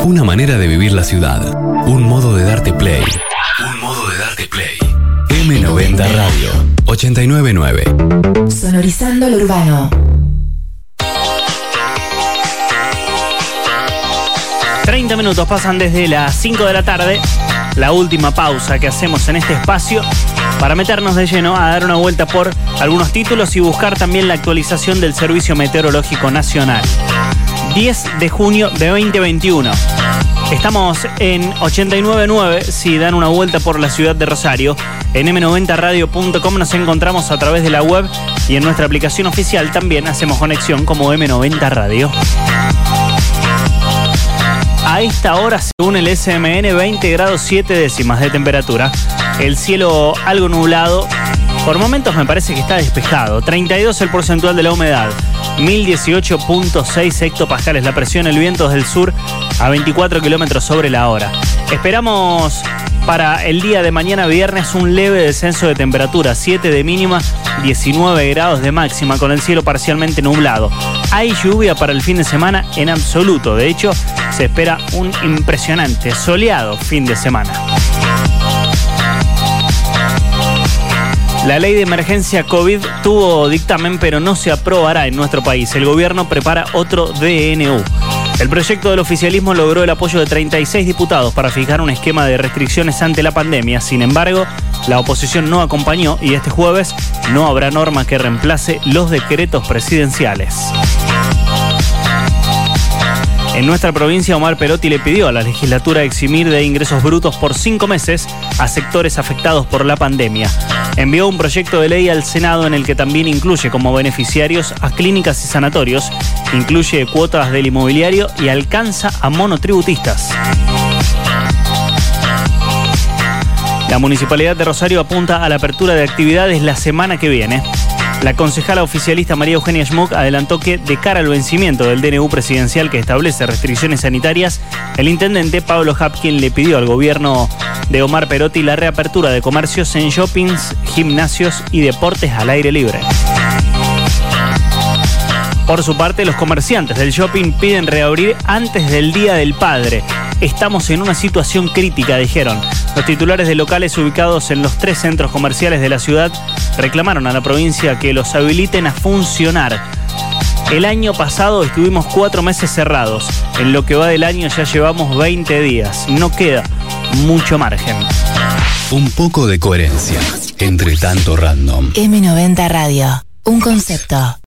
Una manera de vivir la ciudad. Un modo de darte play. Un modo de darte play. M90 Radio 899. Sonorizando lo urbano. 30 minutos pasan desde las 5 de la tarde, la última pausa que hacemos en este espacio para meternos de lleno a dar una vuelta por algunos títulos y buscar también la actualización del Servicio Meteorológico Nacional. 10 de junio de 2021. Estamos en 89.9, si dan una vuelta por la ciudad de Rosario. En m90radio.com nos encontramos a través de la web y en nuestra aplicación oficial también hacemos conexión como M90 Radio. A esta hora, según el SMN, 20 grados 7 décimas de temperatura. El cielo algo nublado. Por momentos me parece que está despejado. 32 el porcentual de la humedad. 1018.6 hectopascales la presión. El viento del sur a 24 kilómetros sobre la hora. Esperamos para el día de mañana viernes un leve descenso de temperatura. 7 de mínima, 19 grados de máxima, con el cielo parcialmente nublado. Hay lluvia para el fin de semana en absoluto. De hecho, se espera un impresionante, soleado fin de semana. La ley de emergencia COVID tuvo dictamen, pero no se aprobará en nuestro país. El gobierno prepara otro DNU. El proyecto del oficialismo logró el apoyo de 36 diputados para fijar un esquema de restricciones ante la pandemia. Sin embargo, la oposición no acompañó y este jueves no habrá norma que reemplace los decretos presidenciales. En nuestra provincia, Omar Perotti le pidió a la legislatura eximir de ingresos brutos por 5 meses a sectores afectados por la pandemia. Envió un proyecto de ley al Senado en el que también incluye como beneficiarios a clínicas y sanatorios, incluye cuotas del inmobiliario y alcanza a monotributistas. La Municipalidad de Rosario apunta a la apertura de actividades la semana que viene. La concejala oficialista María Eugenia Schmuck adelantó que, de cara al vencimiento del DNU presidencial que establece restricciones sanitarias, el intendente Pablo Hapkin le pidió al gobierno de Omar Perotti la reapertura de comercios en shoppings, gimnasios y deportes al aire libre. Por su parte, los comerciantes del shopping piden reabrir antes del Día del Padre. Estamos en una situación crítica, dijeron. Los titulares de locales ubicados en los 3 centros comerciales de la ciudad reclamaron a la provincia que los habiliten a funcionar. El año pasado estuvimos 4 meses cerrados. En lo que va del año ya llevamos 20 días. No queda mucho margen. Un poco de coherencia entre tanto random. M90 Radio. Un concepto.